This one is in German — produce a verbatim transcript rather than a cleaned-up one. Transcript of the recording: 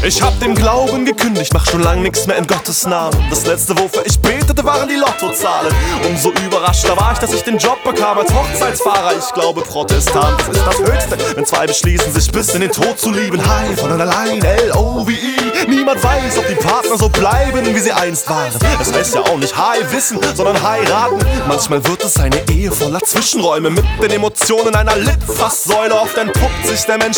Ich hab dem Glauben gekündigt, mach schon lang nix mehr in Gottes Namen. Das letzte, wofür ich betete, waren die Lottozahlen. Umso überraschter war ich, dass ich den Job bekam als Hochzeitsfahrer. Ich glaube, Protestant ist das Höchste, wenn zwei beschließen, sich bis in den Tod zu lieben. High von allein, L O V E. Niemand weiß, ob die Partner so bleiben, wie sie einst waren. Es heißt ja auch nicht High wissen, sondern heiraten. Manchmal wird es eine Ehe voller Zwischenräume. Mit den Emotionen einer Litfaßsäule. Oft entpuppt sich der Mensch